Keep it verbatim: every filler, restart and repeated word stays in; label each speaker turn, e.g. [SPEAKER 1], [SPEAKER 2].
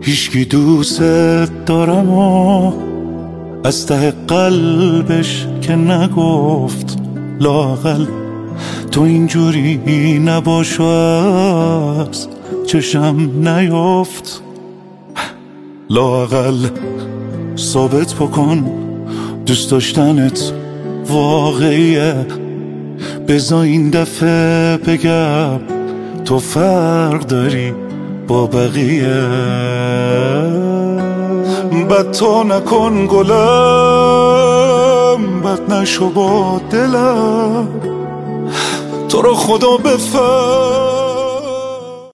[SPEAKER 1] هیچکی دوست دارم و از ته قلبش که نگفت، لااقل تو اینجوری نباش و از چشم نیفت. لااقل ثابت بکن دوست داشتنت واقعیه، بذار این دفعه بگم تو فرق داری با بقیه. بد تو نکن گلم، بد نشو با دلم، تو رو خدا بفهم